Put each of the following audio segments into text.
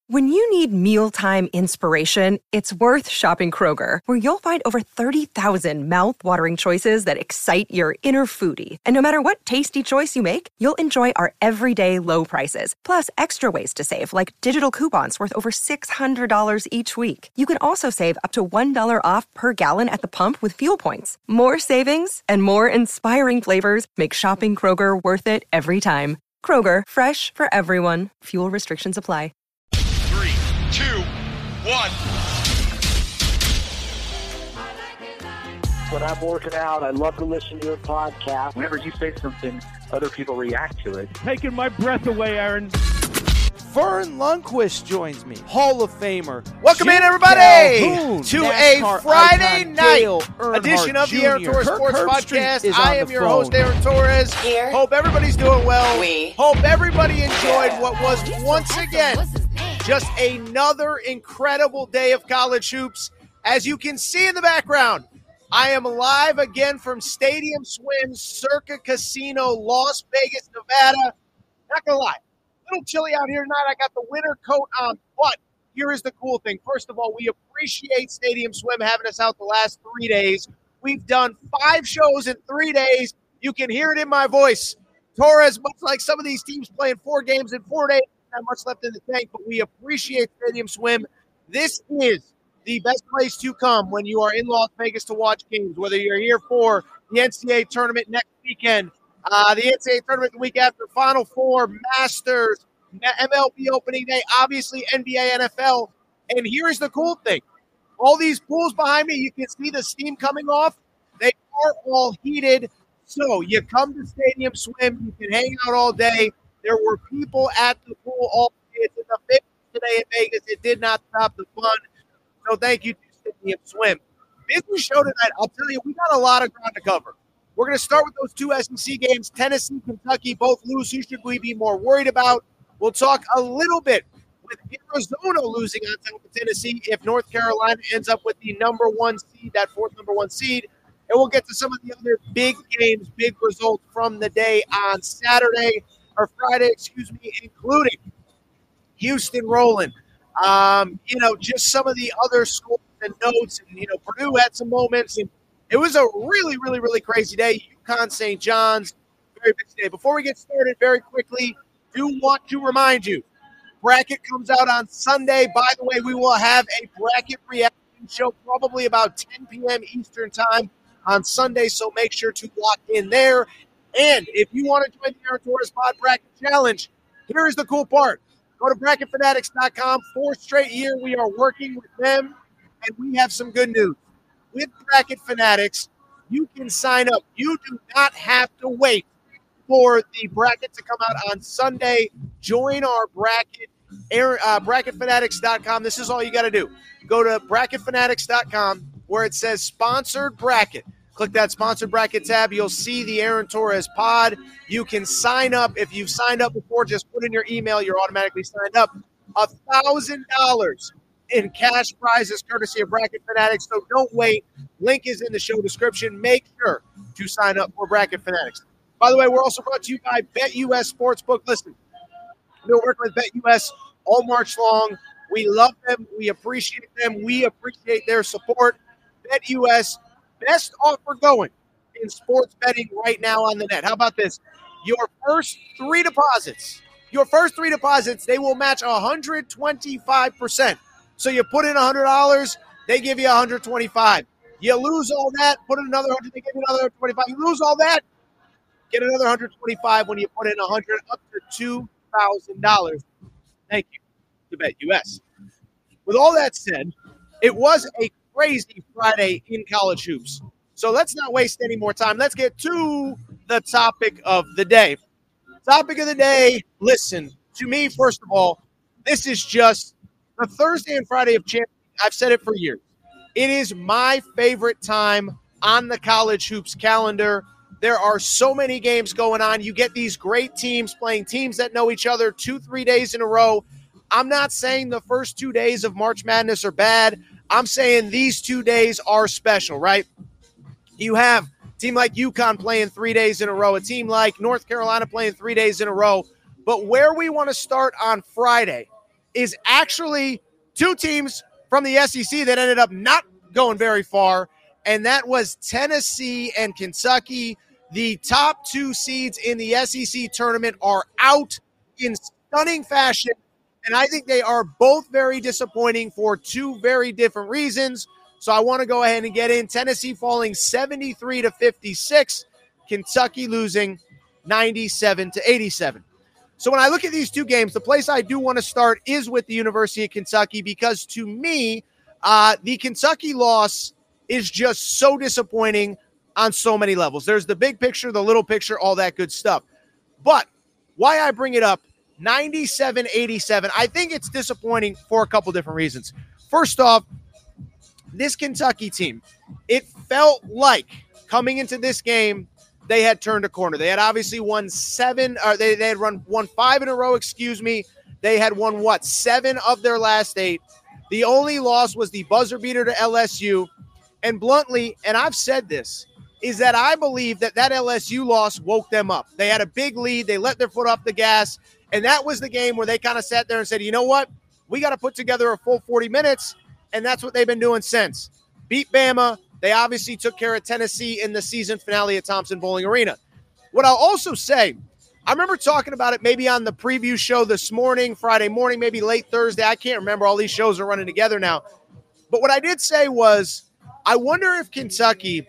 When you need mealtime inspiration, it's worth shopping Kroger, where you'll find over 30,000 mouth-watering choices that excite your inner foodie. And no matter what tasty choice you make, you'll enjoy our everyday low prices, plus extra ways to save, like digital coupons worth over $600 each week. You can also save up to $1 off per gallon at the pump with fuel points. More savings and more inspiring flavors make shopping Kroger worth it every time. Kroger, fresh for everyone. Fuel restrictions apply. 3, 2, 1. When I'm working out, I love to listen to your podcast. Whenever you say something, other people react to it. Taking my breath away, Aaron. Vern Lundquist joins me, Hall of Famer. Welcome in, everybody, to a Friday night edition of the Aaron Torres Sports Podcast. I am your host, Aaron Torres. Here. Hope everybody's doing well. We. Hope everybody enjoyed what was once again just another incredible day of college hoops. As you can see in the background, I am live again from Stadium Swim, Circa Casino, Las Vegas, Nevada. Not gonna lie. A little chilly out here tonight. I got the winter coat on, but here is the cool thing. First of all, we appreciate Stadium Swim having us out the last 3 days. We've done 5 shows in 3 days. You can hear it in my voice. Torres, much like some of these teams playing 4 games in 4 days, not much left in the tank, but we appreciate Stadium Swim. This is the best place to come when you are in Las Vegas to watch games, whether you're here for the NCAA tournament next weekend, the NCAA tournament the week after, Final Four, Masters, MLB opening day, obviously NBA, NFL. And here's the cool thing. All these pools behind me, you can see the steam coming off. They are all heated. So you come to Stadium Swim, you can hang out all day. There were people at the pool all day. It's in the 50s today in Vegas. It did not stop the fun. So thank you to Stadium Swim. Busy show tonight. I'll tell you, we got a lot of ground to cover. We're going to start with those 2 SEC games. Tennessee, Kentucky, both lose. Who should we be more worried about? We'll talk a little bit with Arizona losing on top of Tennessee if North Carolina ends up with the number 1 seed, that 4th number 1 seed. And we'll get to some of the other big games, big results from the day on Friday, including Houston rolling. Just some of the other scores and notes. And, Purdue had some moments. And it was a really, really, really crazy day. UConn St. John's, very big day. Before we get started, very quickly, do want to remind you, bracket comes out on Sunday. By the way, we will have a bracket reaction show probably about 10 p.m. Eastern time on Sunday, so make sure to lock in there. And if you want to join the Aaron Torres Pod Bracket Challenge, here is the cool part. Go to BracketFanatics.com. 4th straight year we are working with them, and we have some good news. With Bracket Fanatics, you can sign up. You do not have to wait for the bracket to come out on Sunday. Join our bracket, BracketFanatics.com. This is all you got to do. Go to BracketFanatics.com where it says Sponsored Bracket. Click that Sponsored Bracket tab. You'll see the Aaron Torres Pod. You can sign up. If you've signed up before, just put in your email. You're automatically signed up. $1,000 in cash prizes courtesy of Bracket Fanatics. So don't wait. Link is in the show description. Make sure to sign up for Bracket Fanatics. By the way, we're also brought to you by BetUS Sportsbook. Listen, we've been working with BetUS all March long. We love them. We appreciate them. We appreciate their support. BetUS, best offer going in sports betting right now on the net. How about this? Your first 3 deposits, they will match 125%. So you put in $100, they give you $125. You lose all that, put in another $100, they give you another $25. You lose all that, get another $125 when you put in $100, up to $2,000. Thank you to BetUS. With all that said, it was a crazy Friday in college hoops. So let's not waste any more time. Let's get to the topic of the day. Topic of the day, listen, to me, first of all, this is just the Thursday and Friday of champions. I've said it for years. It is my favorite time on the college hoops calendar. There are so many games going on. You get these great teams playing teams that know each other 2-3 days in a row. I'm not saying the first 2 days of March Madness are bad. I'm saying these 2 days are special, right? You have a team like UConn playing 3 days in a row, a team like North Carolina playing 3 days in a row. But where we want to start on Friday is actually two teams from the SEC that ended up not going very far, and that was Tennessee and Kentucky. The top two seeds in the SEC tournament are out in stunning fashion, and I think they are both very disappointing for two very different reasons. So I want to go ahead and get in. Tennessee falling 73-56, Kentucky losing 97-87. So when I look at these two games, the place I do want to start is with the University of Kentucky, because to me, the Kentucky loss is just so disappointing on so many levels. There's the big picture, the little picture, all that good stuff. But why I bring it up, 97-87, I think it's disappointing for a couple different reasons. First off, this Kentucky team, it felt like coming into this game, they had turned a corner. They had obviously won they had won 5 in a row, They had won, 7 of their last 8. The only loss was the buzzer beater to LSU. And bluntly, and I've said this, is that I believe that LSU loss woke them up. They had a big lead. They let their foot off the gas. And that was the game where they kind of sat there and said, you know what? We got to put together a full 40 minutes. And that's what they've been doing since. Beat Bama. They obviously took care of Tennessee in the season finale at Thompson-Boling Arena. What I'll also say, I remember talking about it maybe on the preview show this morning, Friday morning, maybe late Thursday. I can't remember. All these shows are running together now. But what I did say was, I wonder if Kentucky,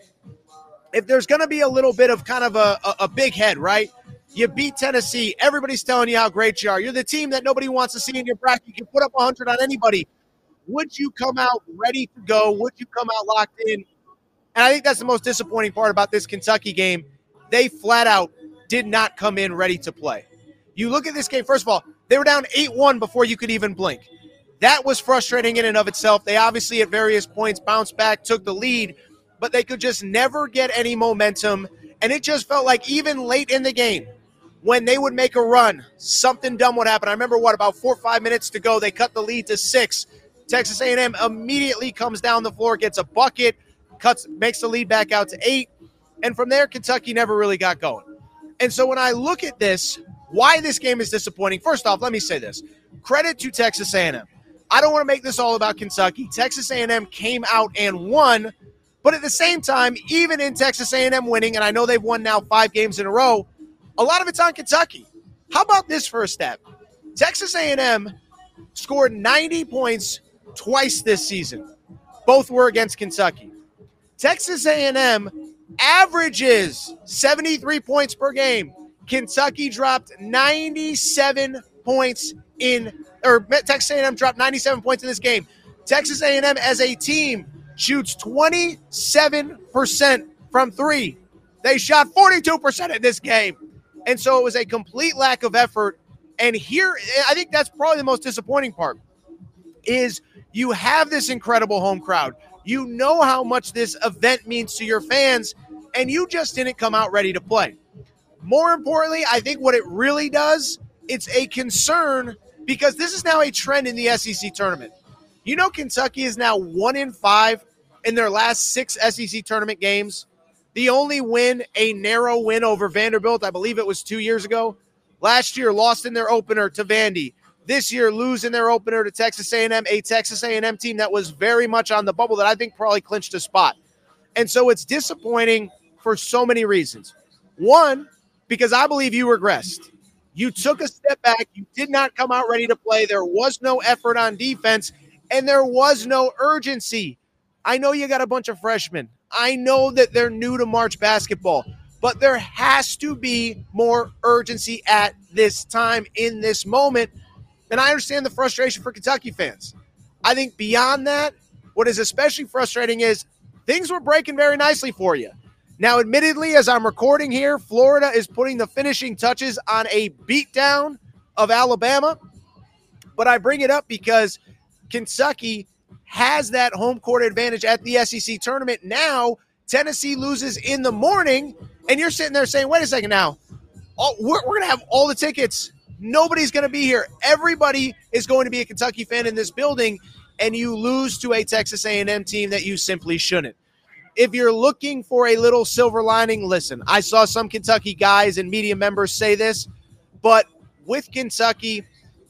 if there's going to be a little bit of kind of a big head, right? You beat Tennessee. Everybody's telling you how great you are. You're the team that nobody wants to see in your bracket. You can put up 100 on anybody. Would you come out ready to go? Would you come out locked in? And I think that's the most disappointing part about this Kentucky game. They flat out did not come in ready to play. You look at this game, first of all, they were down 8-1 before you could even blink. That was frustrating in and of itself. They obviously at various points bounced back, took the lead, but they could just never get any momentum. And it just felt like even late in the game, when they would make a run, something dumb would happen. I remember, about 4 or 5 minutes to go, they cut the lead to 6. Texas A&M immediately comes down the floor, gets a bucket, makes the lead back out to 8. And from there, Kentucky never really got going. And so when I look at this, why this game is disappointing, first off, let me say this. Credit to Texas A&M. I don't want to make this all about Kentucky. Texas A&M came out and won, but at the same time, even in Texas A&M winning, and I know they've won now 5 games in a row, a lot of it's on Kentucky. How about this for a stat? Texas A&M scored 90 points twice this season. Both were against Kentucky. Texas A&M averages 73 points per game. Kentucky dropped 97 points Texas A&M dropped 97 points in this game. Texas A&M as a team shoots 27% from 3. They shot 42% in this game. And so it was a complete lack of effort. And here, I think that's probably the most disappointing part, is you have this incredible home crowd. You know how much this event means to your fans, and you just didn't come out ready to play. More importantly, I think what it really does, it's a concern, because this is now a trend in the SEC tournament. You know, Kentucky is now 1-5 in their last 6 SEC tournament games. The only win, a narrow win over Vanderbilt, I believe it was 2 years ago. Last year, lost in their opener to Vandy. This year, lose in their opener to Texas A&M, a Texas A&M team that was very much on the bubble that I think probably clinched a spot. And so it's disappointing for so many reasons. One, because I believe you regressed. You took a step back. You did not come out ready to play. There was no effort on defense, and there was no urgency. I know you got a bunch of freshmen. I know that they're new to March basketball, but there has to be more urgency at this time, in this moment. And I understand the frustration for Kentucky fans. I think beyond that, what is especially frustrating is things were breaking very nicely for you. Now, admittedly, as I'm recording here, Florida is putting the finishing touches on a beatdown of Alabama. But I bring it up because Kentucky has that home court advantage at the SEC tournament. Now, Tennessee loses in the morning, and you're sitting there saying, wait a second now, we're going to have all the tickets. Nobody's going to be here. Everybody is going to be a Kentucky fan in this building, and you lose to a Texas A&M team that you simply shouldn't. If you're looking for a little silver lining, listen, I saw some Kentucky guys and media members say this, but with Kentucky,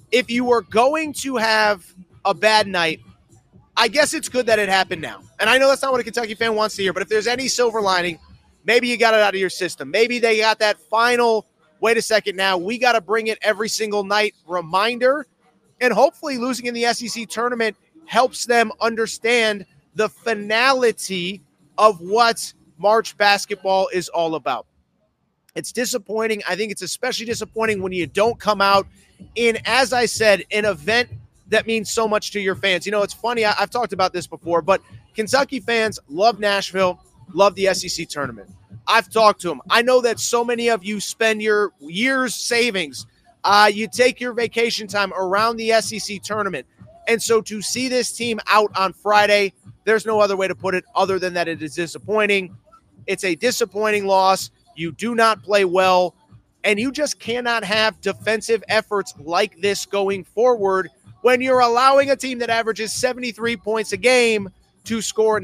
if you were going to have a bad night, I guess it's good that it happened now. And I know that's not what a Kentucky fan wants to hear, but if there's any silver lining, maybe you got it out of your system. Maybe they got that final, wait a second now, we got to bring it every single night reminder. And hopefully losing in the SEC tournament helps them understand the finality of what March basketball is all about. It's disappointing. I think it's especially disappointing when you don't come out in, as I said, an event that means so much to your fans. You know, it's funny. I've talked about this before, but Kentucky fans love Nashville, love the SEC tournament. I've talked to them. I know that so many of you spend your year's savings. You take your vacation time around the SEC tournament. And so to see this team out on Friday, there's no other way to put it other than that it is disappointing. It's a disappointing loss. You do not play well, and you just cannot have defensive efforts like this going forward when you're allowing a team that averages 73 points a game to score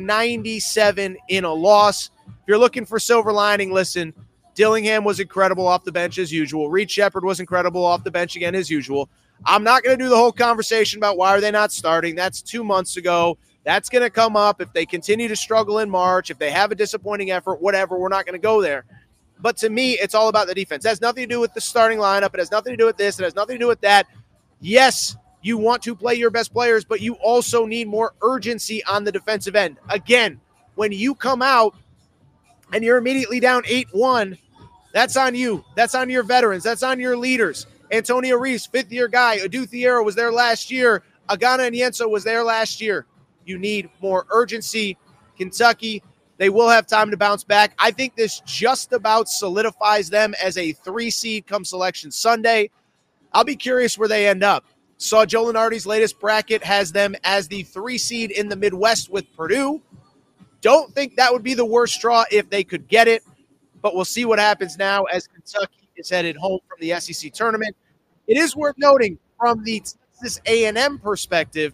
97 in a loss. If you're looking for silver lining, listen, Dillingham was incredible off the bench as usual. Reed Sheppard was incredible off the bench again as usual. I'm not going to do the whole conversation about why are they not starting. That's 2 months ago. That's going to come up if they continue to struggle in March, if they have a disappointing effort, whatever. We're not going to go there. But to me, it's all about the defense. It has nothing to do with the starting lineup. It has nothing to do with this. It has nothing to do with that. Yes, you want to play your best players, but you also need more urgency on the defensive end. Again, when you come out and you're immediately down 8-1, that's on you. That's on your veterans. That's on your leaders. Antonio Reeves, fifth-year guy. Adu Thiero was there last year. Agana and Yenso was there last year. You need more urgency. Kentucky, they will have time to bounce back. I think this just about solidifies them as a 3 seed come Selection Sunday. I'll be curious where they end up. Saw Joe Lunardi's latest bracket has them as the 3 seed in the Midwest with Purdue. Don't think that would be the worst straw if they could get it, but we'll see what happens now as Kentucky is headed home from the SEC tournament. It is worth noting from the Texas A&M perspective,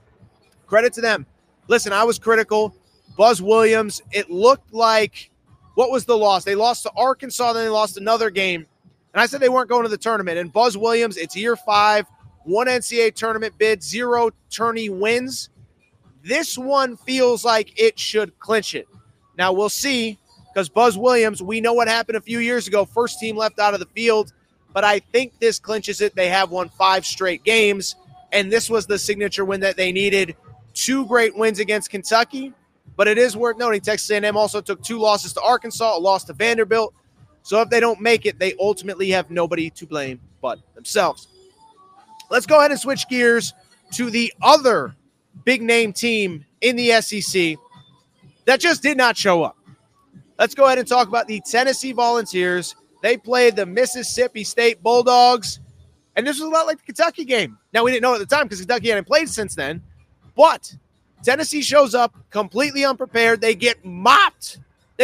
credit to them. Listen, I was critical. Buzz Williams, it looked like, what was the loss? They lost to Arkansas, then they lost another game. And I said they weren't going to the tournament. And Buzz Williams, it's year 5, 1 NCAA tournament bid, 0 tourney wins. This one feels like it should clinch it. Now we'll see, because Buzz Williams, we know what happened a few years ago. First team left out of the field. But I think this clinches it. They have won 5 straight games. And this was the signature win that they needed. 2 great wins against Kentucky. But it is worth noting Texas A&M also took 2 losses to Arkansas, a loss to Vanderbilt. So if they don't make it, they ultimately have nobody to blame but themselves. Let's go ahead and switch gears to the other big-name team in the SEC that just did not show up. Let's go ahead and talk about the Tennessee Volunteers. They played the Mississippi State Bulldogs, and this was a lot like the Kentucky game. Now, we didn't know at the time because Kentucky hadn't played since then, but Tennessee shows up completely unprepared. They get mopped.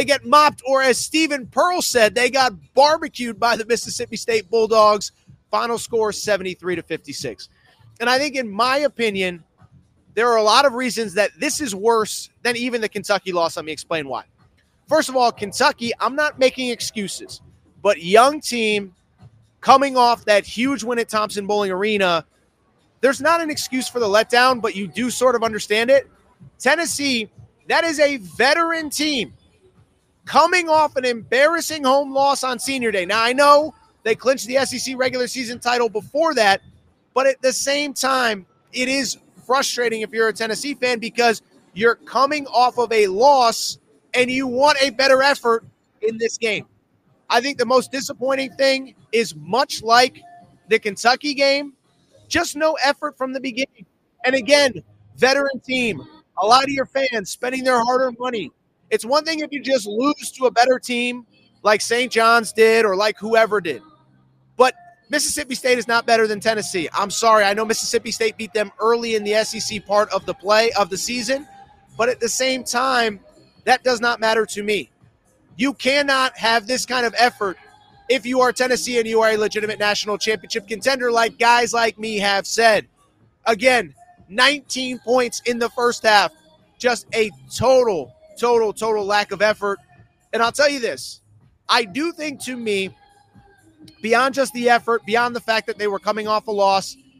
Or as Stephen Pearl said, they got barbecued by the Mississippi State Bulldogs. Final score 73-56. And I think, in my opinion, there are a lot of reasons that this is worse than even the Kentucky loss. Let me explain why. First of all, Kentucky, I'm not making excuses, but young team coming off that huge win at Thompson Bowling Arena, there's not an excuse for the letdown, but you do sort of understand it. Tennessee, that is a veteran team coming off an embarrassing home loss on Senior Day. Now, I know they clinched the SEC regular season title before that, but at the same time, it is frustrating if you're a Tennessee fan because you're coming off of a loss and you want a better effort in this game. I think the most disappointing thing is, much like the Kentucky game, just no effort from the beginning. And again, veteran team, a lot of your fans spending their hard-earned money. It's one thing if you just lose to a better team like St. John's did or like whoever did. But Mississippi State is not better than Tennessee. I'm sorry. I know Mississippi State beat them early in the SEC part of the play of the season. But at the same time, that does not matter to me. You cannot have this kind of effort if you are Tennessee and you are a legitimate national championship contender, like guys like me have said. Again, 19 points in the first half. Just a total lack of effort. And I'll tell you this. I do think, to me, beyond just the effort, beyond the fact that they were coming off a loss,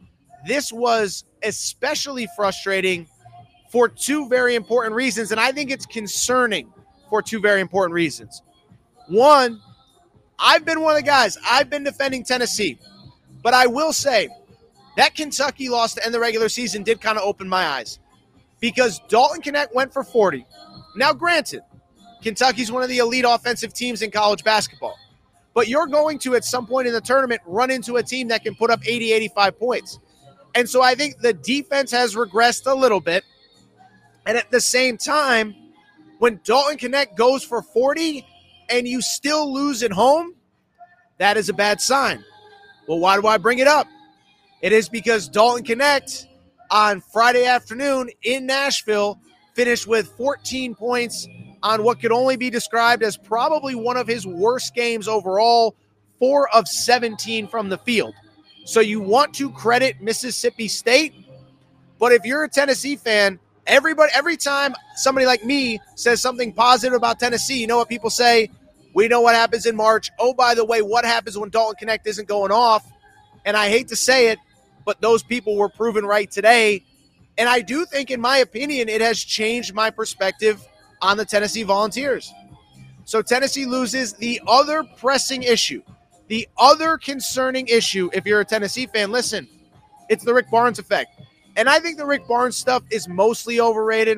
this was especially frustrating for two very important reasons, and I think it's concerning for two very important reasons. One, I've been one of the guys. I've been defending Tennessee, but I will say that Kentucky loss to end the regular season did kind of open my eyes because Dalton Knecht went for 40. Now, granted, Kentucky's one of the elite offensive teams in college basketball, but you're going to, at some point in the tournament, run into a team that can put up 80, 85 points. And so I think the defense has regressed a little bit. And at the same time, when Dalton Knecht goes for 40 and you still lose at home, that is a bad sign. Well, why do I bring it up? It is because Dalton Knecht on Friday afternoon in Nashville finished with 14 points on what could only be described as probably one of his worst games overall, 4 of 17 from the field. So you want to credit Mississippi State, but if you're a Tennessee fan, every time somebody like me says something positive about Tennessee, you know what people say? We know what happens in March. Oh, by the way, what happens when Dalton Knecht isn't going off? And I hate to say it, but those people were proven right today. And I do think, in my opinion, it has changed my perspective on the Tennessee Volunteers. So Tennessee loses. The other pressing issue, the other concerning issue, if you're a Tennessee fan, listen, it's the Rick Barnes effect. And I think the Rick Barnes stuff is mostly overrated.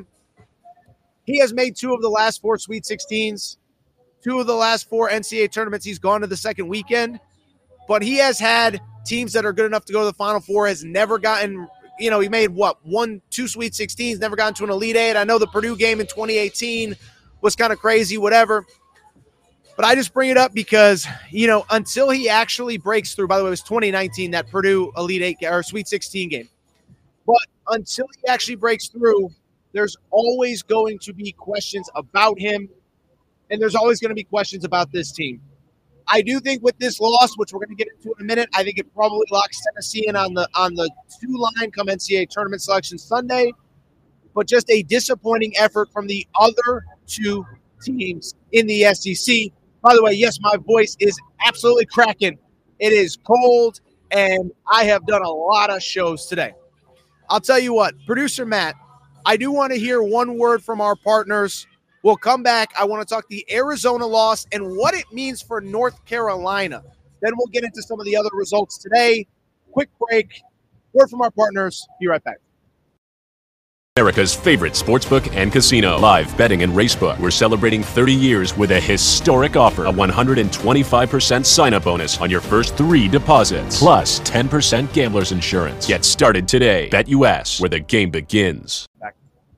He has made 2 of the last 4 Sweet 16s, 2 of the last 4 NCAA tournaments. He's gone to the second weekend. But he has had teams that are good enough to go to the Final Four, has never gotten, he made 2 Sweet 16s, never gotten to an Elite Eight. I know the Purdue game in 2018 was kind of crazy, whatever. But I just bring it up because, until he actually breaks through, by the way, it was 2019, that Purdue Elite Eight or Sweet 16 game. But until he actually breaks through, there's always going to be questions about him, and there's always going to be questions about this team. I do think with this loss, which we're going to get into in a minute, I think it probably locks Tennessee in on the 2 line come NCAA tournament selection Sunday. But just a disappointing effort from the other 2 teams in the SEC. By the way, yes, my voice is absolutely cracking. It is cold, and I have done a lot of shows today. I'll tell you what, producer Matt, I do want to hear one word from our partners. We'll come back. I want to talk the Arizona loss and what it means for North Carolina. Then we'll get into some of the other results today. Quick break. Word from our partners. Be right back. America's favorite sportsbook and casino. Live betting and racebook. We're celebrating 30 years with a historic offer. A 125% sign-up bonus on your first 3 deposits. Plus 10% gambler's insurance. Get started today. BetUS, where the game begins. Back.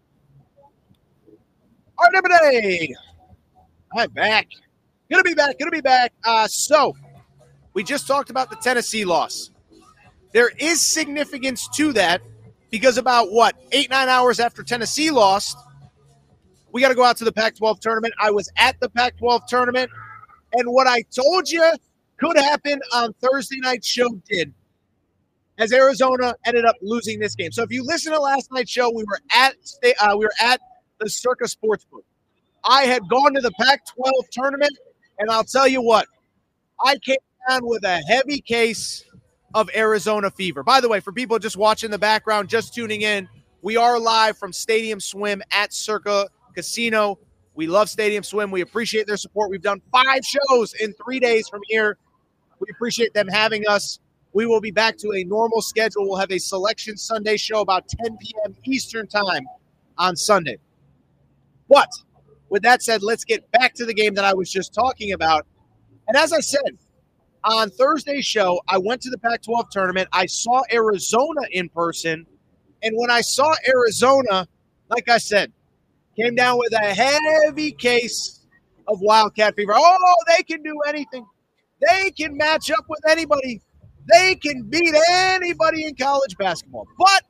All right, everybody. I'm back. Gonna be back. So, we just talked about the Tennessee loss. There is significance to that. Because about, 8-9 hours after Tennessee lost, we got to go out to the Pac-12 tournament. I was at the Pac-12 tournament, and what I told you could happen on Thursday night's show did, as Arizona ended up losing this game. So if you listen to last night's show, we were at the Circa Sportsbook. I had gone to the Pac-12 tournament, and I'll tell you what, I came down with a heavy case of Arizona fever. By the way, for people just watching the background, just tuning in, we are live from Stadium Swim at Circa Casino. We love Stadium Swim. We appreciate their support. We've done 5 shows in 3 days from here. We appreciate them having us. We will be back to a normal schedule. We'll have a Selection Sunday show about 10 p.m. Eastern time on Sunday. But with that said, let's get back to the game that I was just talking about. And as I said, on Thursday's show, I went to the Pac-12 tournament. I saw Arizona in person. And when I saw Arizona, like I said, came down with a heavy case of Wildcat fever. Oh, they can do anything. They can match up with anybody. They can beat anybody in college basketball. But,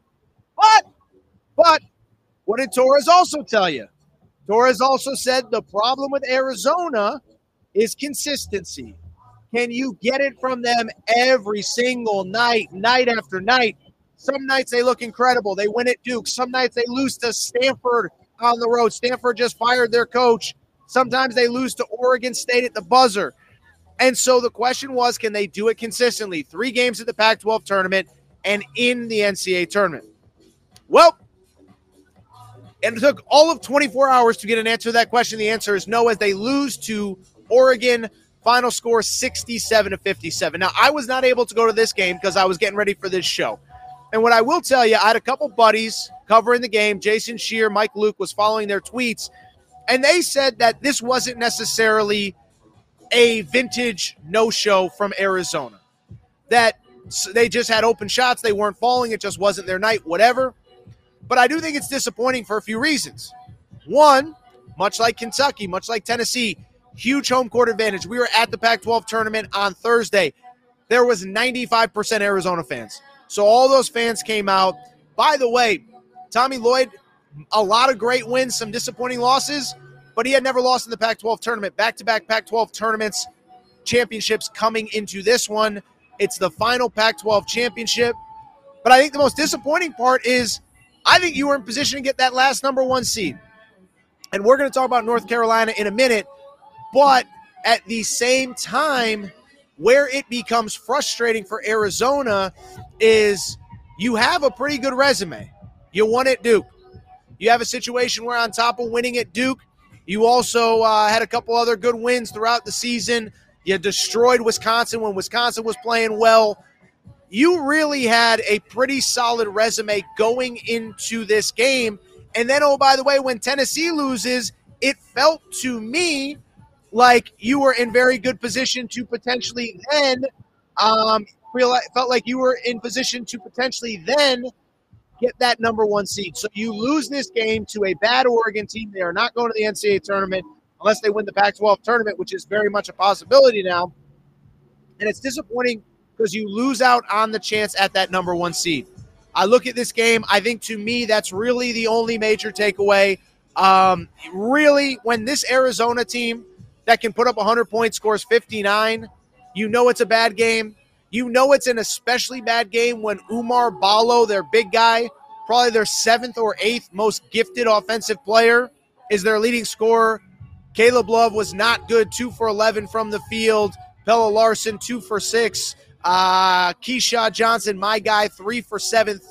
what did Torres also tell you? Torres also said the problem with Arizona is consistency. Can you get it from them every single night, night after night? Some nights they look incredible. They win at Duke. Some nights they lose to Stanford on the road. Stanford just fired their coach. Sometimes they lose to Oregon State at the buzzer. And so the question was, can they do it consistently? 3 games at the Pac-12 tournament. and in the NCAA tournament? Well, and it took all of 24 hours to get an answer to that question. The answer is no, as they lose to Oregon. Final score 67-57. Now, I was not able to go to this game because I was getting ready for this show. And what I will tell you, I had a couple buddies covering the game. Jason Shear, Mike Luke was following their tweets. And they said that this wasn't necessarily a vintage no-show from Arizona. That they just had open shots. They weren't falling. It just wasn't their night, whatever. But I do think it's disappointing for a few reasons. One, much like Kentucky, much like Tennessee, huge home court advantage. We were at the Pac-12 tournament on Thursday. There was 95% Arizona fans. So all those fans came out. By the way, Tommy Lloyd, a lot of great wins, some disappointing losses, but he had never lost in the Pac-12 tournament. Back-to-back Pac-12 tournaments, championships coming into this one. It's the final Pac-12 championship. But I think the most disappointing part is I think you were in position to get that last number 1 seed. And we're going to talk about North Carolina in a minute. But at the same time, where it becomes frustrating for Arizona is you have a pretty good resume. You won at Duke. You have a situation where on top of winning at Duke, you also had a couple other good wins throughout the season. You destroyed Wisconsin when Wisconsin was playing well. You really had a pretty solid resume going into this game. And then, oh, by the way, when Tennessee loses, it felt to me like you were in very good position to potentially then felt like you were in position to potentially then get that number 1 seed. So you lose this game to a bad Oregon team. They are not going to the NCAA tournament unless they win the Pac-12 tournament, which is very much a possibility now. And it's disappointing because you lose out on the chance at that number 1 seed. I look at this game. I think to me that's really the only major takeaway. Really, when this Arizona team that can put up 100 points, scores 59, you know it's a bad game. You know it's an especially bad game when Umar Ballo, their big guy, probably their 7th or 8th most gifted offensive player, is their leading scorer. Caleb Love was not good, 2 for 11 from the field. Pelle Larsson, 2 for 6. Keyshawn Johnson, my guy, 3 for 7,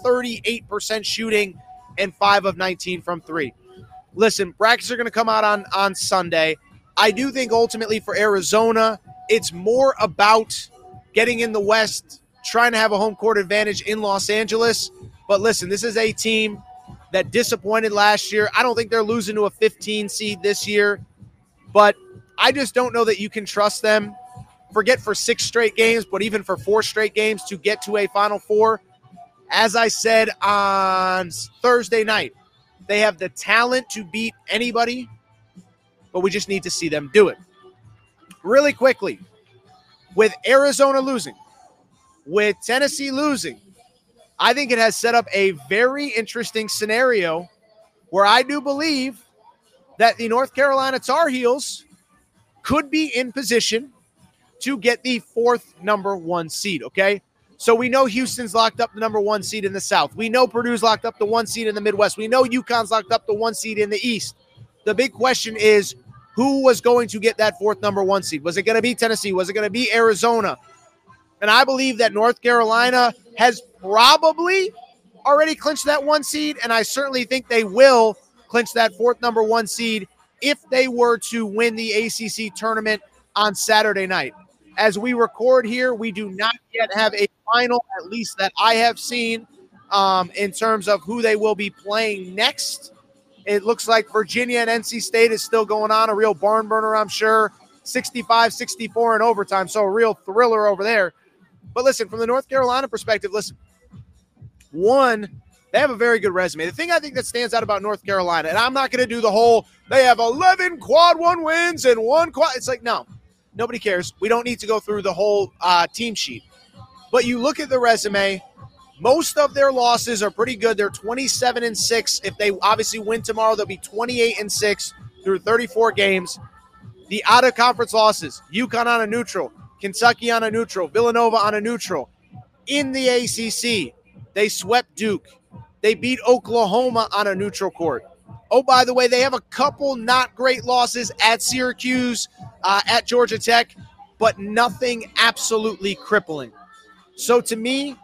38% shooting, and 5 of 19 from 3. Listen, brackets are going to come out on Sunday. I do think ultimately for Arizona, it's more about getting in the West, trying to have a home court advantage in Los Angeles. But listen, this is a team that disappointed last year. I don't think they're losing to a 15 seed this year, but I just don't know that you can trust them. Forget for 6 straight games, but even for 4 straight games to get to a Final Four. As I said on Thursday night, they have the talent to beat anybody, but we just need to see them do it. Really quickly, with Arizona losing, with Tennessee losing, I think it has set up a very interesting scenario where I do believe that the North Carolina Tar Heels could be in position to get the 4th number 1 seed, okay? So we know Houston's locked up the number 1 seed in the South. We know Purdue's locked up the 1 seed in the Midwest. We know UConn's locked up the 1 seed in the East. The big question is, who was going to get that 4th number 1 seed? Was it going to be Tennessee? Was it going to be Arizona? And I believe that North Carolina has probably already clinched that 1 seed, and I certainly think they will clinch that 4th number 1 seed if they were to win the ACC tournament on Saturday night. As we record here, we do not yet have a final, at least that I have seen, in terms of who they will be playing next. It looks like Virginia and NC State is still going on, a real barn burner, I'm sure. 65-64 in overtime, so a real thriller over there. But listen, from the North Carolina perspective, listen, one, they have a very good resume. The thing I think that stands out about North Carolina, and I'm not going to do the whole, they have 11 quad 1 wins and 1 quad. It's like, no, nobody cares. We don't need to go through the whole team sheet. But you look at the resume, most of their losses are pretty good. They're 27-6. If they obviously win tomorrow, they'll be 28-6 through 34 games. The out-of-conference losses, UConn on a neutral, Kentucky on a neutral, Villanova on a neutral. In the ACC, they swept Duke. They beat Oklahoma on a neutral court. Oh, by the way, they have a couple not great losses at Syracuse, at Georgia Tech, but nothing absolutely crippling. So to me,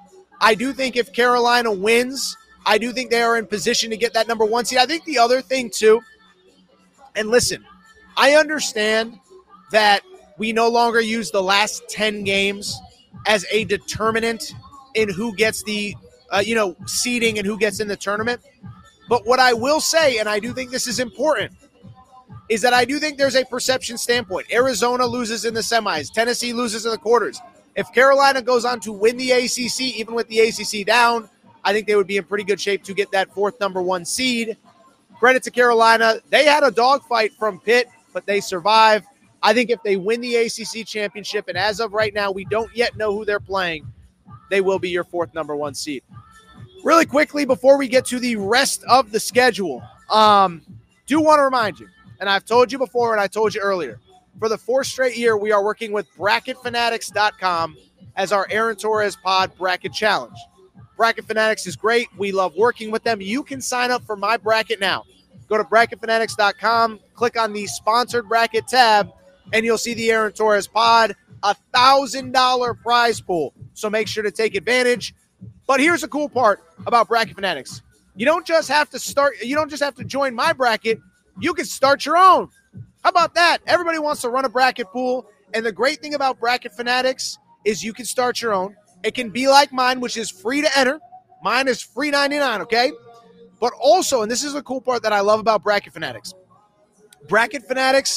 I do think if Carolina wins, I do think they are in position to get that number 1 seed. I think the other thing, too, and listen, I understand that we no longer use the last 10 games as a determinant in who gets the, seeding and who gets in the tournament. But what I will say, and I do think this is important, is that I do think there's a perception standpoint. Arizona loses in the semis. Tennessee loses in the quarters. If Carolina goes on to win the ACC, even with the ACC down, I think they would be in pretty good shape to get that 4th number 1 seed. Credit to Carolina. They had a dogfight from Pitt, but they survived. I think if they win the ACC championship, and as of right now, we don't yet know who they're playing, they will be your 4th number 1 seed. Really quickly, before we get to the rest of the schedule, do want to remind you, and I've told you before and I told you earlier, for the 4th straight year, we are working with BracketFanatics.com as our Aaron Torres Pod Bracket Challenge. Bracket Fanatics is great. We love working with them. You can sign up for my bracket now. Go to BracketFanatics.com, click on the Sponsored Bracket tab, and you'll see the Aaron Torres Pod, $1,000 prize pool. So make sure to take advantage. But here's the cool part about Bracket Fanatics. You don't just have to join my bracket. You can start your own. How about that? Everybody wants to run a bracket pool. And the great thing about Bracket Fanatics is you can start your own. It can be like mine, which is free to enter. Mine is free $99, okay? But also, and this is the cool part that I love about Bracket Fanatics. Bracket Fanatics,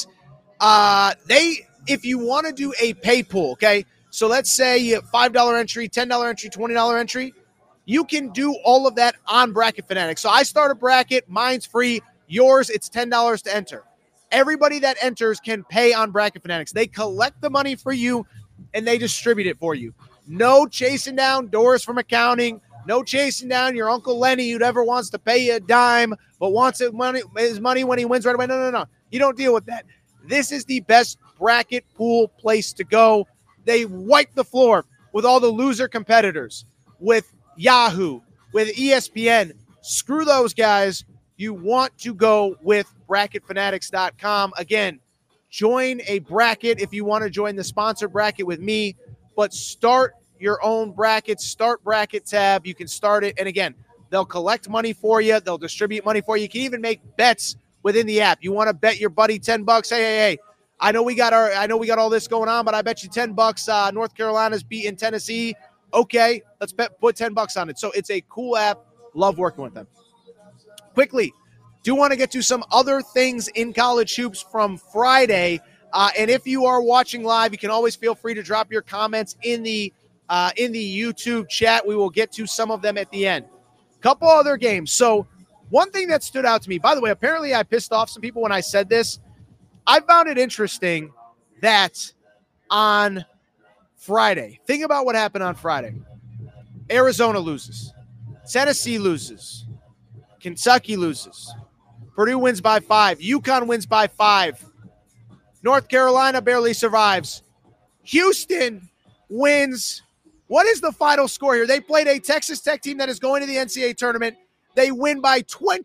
if you want to do a pay pool, okay? So let's say you have $5 entry, $10 entry, $20 entry. You can do all of that on Bracket Fanatics. So I start a bracket. Mine's free. Yours, it's $10 to enter. Everybody that enters can pay on Bracket Fanatics. They collect the money for you, and they distribute it for you. No chasing down Doris from accounting. No chasing down your Uncle Lenny who never wants to pay you a dime but wants his money when he wins right away. No. You don't deal with that. This is the best bracket pool place to go. They wipe the floor with all the loser competitors, with Yahoo, with ESPN. Screw those guys. You want to go with BracketFanatics.com. Again, join a bracket if you want to join the sponsored bracket with me, but start your own bracket. Start bracket tab. You can start it. And again, they'll collect money for you. They'll distribute money for you. You can even make bets within the app. You want to bet your buddy $10. Hey. I know we got all this going on, but I bet you $10 North Carolina's beating Tennessee. Okay, let's put $10 on it. So it's a cool app. Love working with them. Quickly, do want to get to some other things in college hoops from Friday. And if you are watching live, you can always feel free to drop your comments in the YouTube chat. We will get to some of them at the end. Couple other games. So one thing that stood out to me, by the way, apparently I pissed off some people when I said this. I found it interesting that on Friday, think about what happened on Friday. Arizona loses. Tennessee loses. Kentucky loses. Purdue wins by 5. UConn wins by 5. North Carolina barely survives. Houston wins. What is the final score here? They played a Texas Tech team that is going to the NCAA tournament. They win by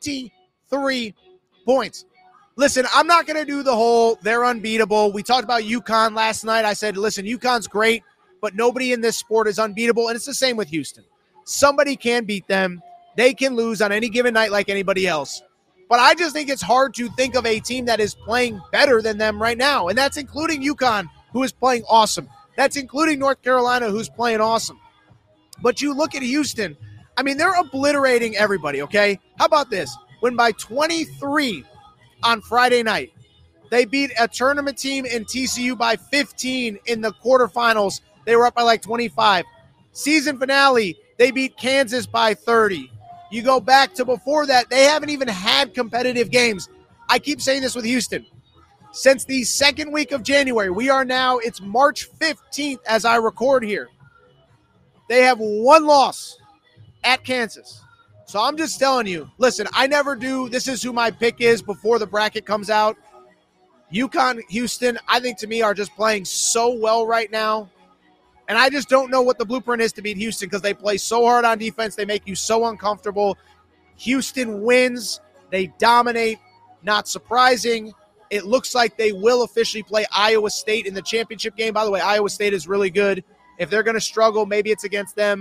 23 points. Listen, I'm not going to do the whole they're unbeatable. We talked about UConn last night. I said, listen, UConn's great, but nobody in this sport is unbeatable, and it's the same with Houston. Somebody can beat them. They can lose on any given night like anybody else. But I just think it's hard to think of a team that is playing better than them right now, and that's including UConn, who is playing awesome. That's including North Carolina, who's playing awesome. But you look at Houston, I mean, they're obliterating everybody, okay? How about this? Win by 23 on Friday night. They beat a tournament team in TCU by 15 in the quarterfinals. They were up by like 25. Season finale, they beat Kansas by 30. You go back to before that, they haven't even had competitive games. I keep saying this with Houston. Since the second week of January, it's March 15th as I record here. They have one loss at Kansas. So I'm just telling you, listen, I never do. This is who my pick is before the bracket comes out. UConn, Houston, I think to me are just playing so well right now. And I just don't know what the blueprint is to beat Houston because they play so hard on defense. They make you so uncomfortable. Houston wins. They dominate. Not surprising. It looks like they will officially play Iowa State in the championship game. By the way, Iowa State is really good. If they're going to struggle, maybe it's against them.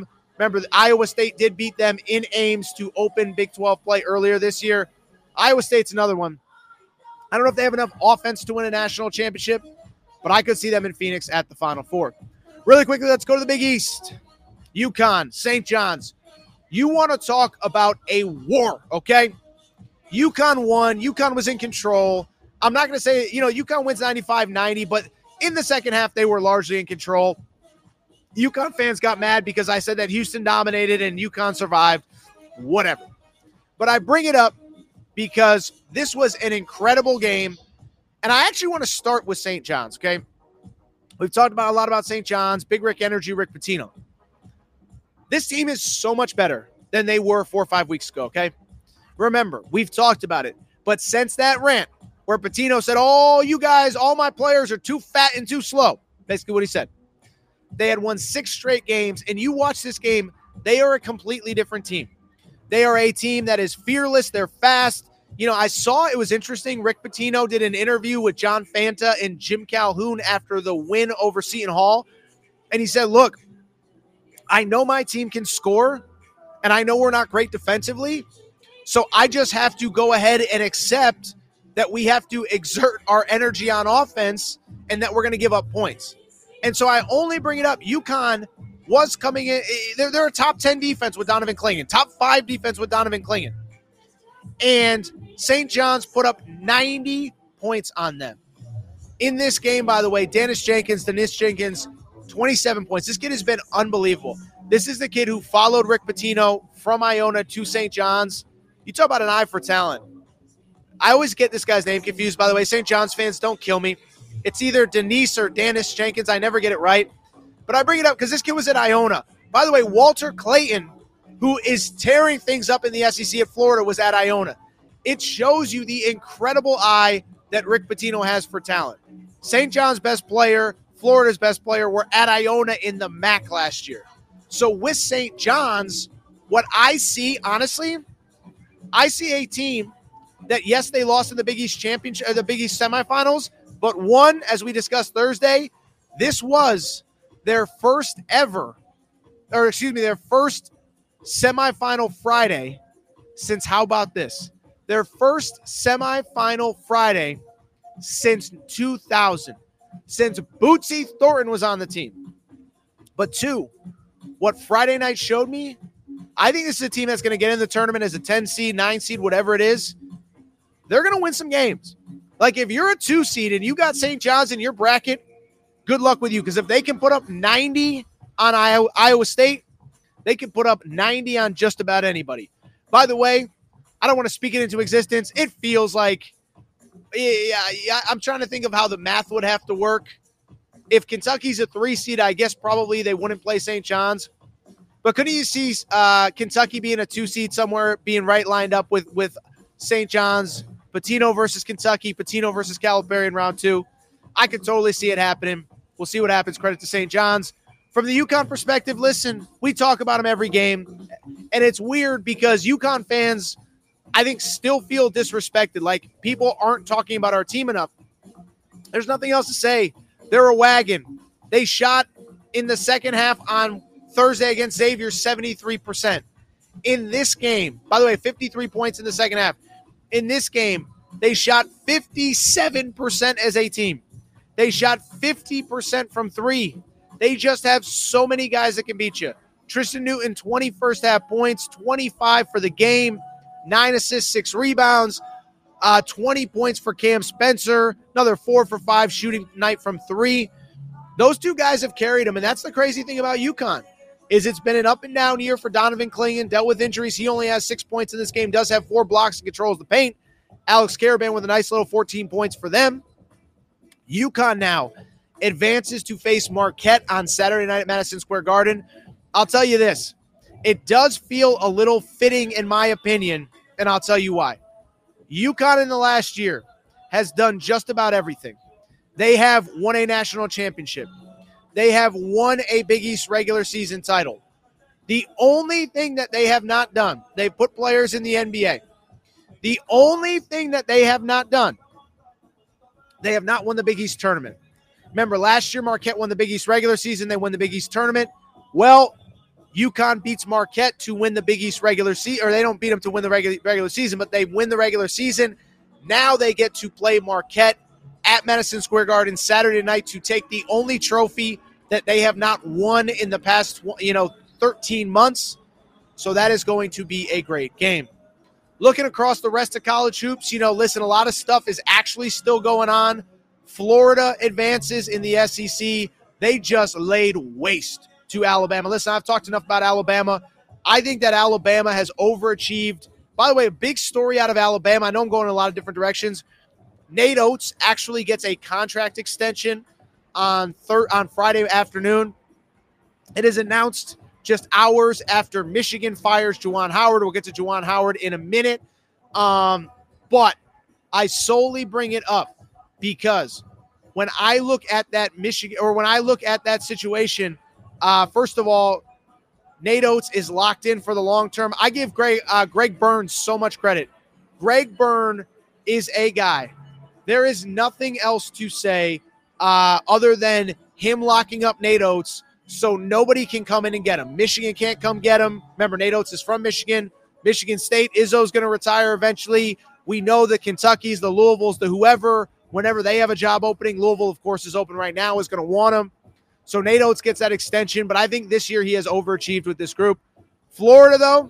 Remember, Iowa State did beat them in Ames to open Big 12 play earlier this year. Iowa State's another one. I don't know if they have enough offense to win a national championship, but I could see them in Phoenix at the Final Four. Really quickly, let's go to the Big East. UConn, St. John's. You want to talk about a war, okay? UConn won. UConn was in control. I'm not going to say, UConn wins 95-90, but in the second half, they were largely in control. UConn fans got mad because I said that Houston dominated and UConn survived. Whatever. But I bring it up because this was an incredible game, and I actually want to start with St. John's, okay? We've talked a lot about St. John's, Big Rick Energy, Rick Pitino. This team is so much better than they were 4 or 5 weeks ago, okay? Remember, we've talked about it, but since that rant where Pitino said, you guys, all my players are too fat and too slow, basically what he said, they had won 6 straight games, and you watch this game, they are a completely different team. They are a team that is fearless. They're fast. I saw it was interesting. Rick Pitino did an interview with John Fanta and Jim Calhoun after the win over Seton Hall. And he said, look, I know my team can score, and I know we're not great defensively. So I just have to go ahead and accept that we have to exert our energy on offense and that we're going to give up points. And so I only bring it up. UConn was coming in. They're a top 10 defense with Donovan Clingan, top 5 defense with Donovan Clingan. And St. John's put up 90 points on them. In this game, by the way, Dennis Jenkins, 27 points. This kid has been unbelievable. This is the kid who followed Rick Pitino from Iona to St. John's. You talk about an eye for talent. I always get this guy's name confused, by the way. St. John's fans, don't kill me. It's either Denise or Dennis Jenkins. I never get it right. But I bring it up because this kid was at Iona. By the way, Walter Clayton, who is tearing things up in the SEC at Florida, was at Iona. It shows you the incredible eye that Rick Pitino has for talent. St. John's best player, Florida's best player, were at Iona in the MAC last year. So with St. John's, what I see, honestly, I see a team that, yes, they lost in the Big East Championship, the Big East semifinals, but one, as we discussed Thursday, this was their first semifinal Friday since, how about this? Their first semifinal Friday since 2000, since Bootsy Thornton was on the team. But 2, what Friday night showed me, I think this is a team that's going to get in the tournament as a 10 seed, 9 seed, whatever it is. They're going to win some games. Like, if you're a 2 seed and you got St. John's in your bracket, good luck with you, because if they can put up 90 on Iowa State, they can put up 90 on just about anybody. By the way, I don't want to speak it into existence. It feels like, I'm trying to think of how the math would have to work. If Kentucky's a 3 seed, I guess probably they wouldn't play St. John's. But couldn't you see Kentucky being a 2 seed somewhere, being right lined up with St. John's, Pitino versus Kentucky, Pitino versus Calipari in round 2? I could totally see it happening. We'll see what happens. Credit to St. John's. From the UConn perspective, listen, we talk about them every game, and it's weird because UConn fans, I think, still feel disrespected. Like, people aren't talking about our team enough. There's nothing else to say. They're a wagon. They shot in the second half on Thursday against Xavier 73%. In this game, by the way, 53 points in the second half. In this game, they shot 57% as a team. They shot 50% from 3. They just have so many guys that can beat you. Tristan Newton, 20 first half points, 25 for the game, 9 assists, 6 rebounds, 20 points for Cam Spencer, another 4 for 5 shooting night from 3. Those 2 guys have carried them, and that's the crazy thing about UConn, is it's been an up and down year for Donovan Clingan, dealt with injuries. He only has 6 points in this game, does have 4 blocks and controls the paint. Alex Karaban with a nice little 14 points for them. UConn now advances to face Marquette on Saturday night at Madison Square Garden. I'll tell you this, it does feel a little fitting in my opinion, and I'll tell you why. UConn in the last year has done just about everything. They have won a national championship. They have won a Big East regular season title. The only thing that they have not done, they put players in the NBA. The only thing that they have not done, they have not won the Big East tournament. Remember, last year Marquette won the Big East regular season. They won the Big East tournament. Well, UConn beats Marquette to win the Big East regular season, or they don't beat them to win the regular season, but they win the regular season. Now they get to play Marquette at Madison Square Garden Saturday night to take the only trophy that they have not won in the past, 13 months. So that is going to be a great game. Looking across the rest of college hoops, listen, a lot of stuff is actually still going on. Florida advances in the SEC. They just laid waste to Alabama. Listen, I've talked enough about Alabama. I think that Alabama has overachieved. By the way, a big story out of Alabama. I know I'm going in a lot of different directions. Nate Oates actually gets a contract extension on Friday afternoon. It is announced just hours after Michigan fires Juwan Howard. We'll get to Juwan Howard in a minute. But I solely bring it up because when I look at that situation, first of all, Nate Oates is locked in for the long term. I give Greg Burns so much credit. Greg Byrne is a guy. There is nothing else to say other than him locking up Nate Oates so nobody can come in and get him. Michigan can't come get him. Remember, Nate Oates is from Michigan. Michigan State, Izzo's going to retire eventually. We know the Kentuckies, the Louisvilles, the whoever, whenever they have a job opening, Louisville, of course, is open right now, is going to want him. So Nate Oates gets that extension, but I think this year he has overachieved with this group. Florida, though,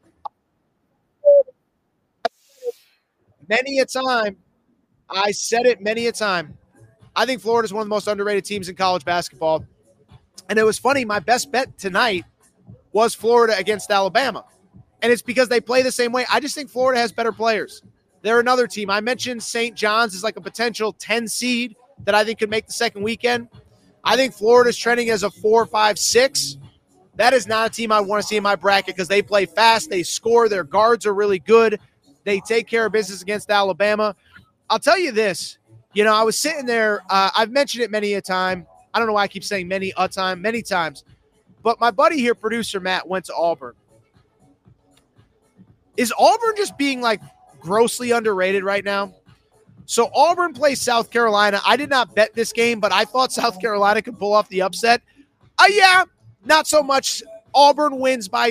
many a time, I said it many a time, I think Florida is one of the most underrated teams in college basketball. And it was funny, my best bet tonight was Florida against Alabama. And it's because they play the same way. I just think Florida has better players. They're another team. I mentioned St. John's as like a potential 10 seed that I think could make the second weekend. I think Florida's trending as a 4, 5, 6. That is not a team I want to see in my bracket because they play fast, they score, their guards are really good. They take care of business against Alabama. I'll tell you this. I was sitting there. I've mentioned it many a time. I don't know why I keep saying many times. But my buddy here, producer Matt, went to Auburn. Is Auburn just being like grossly underrated right now? So Auburn plays South Carolina. I did not bet this game, but I thought South Carolina could pull off the upset. Yeah, not so much. Auburn wins by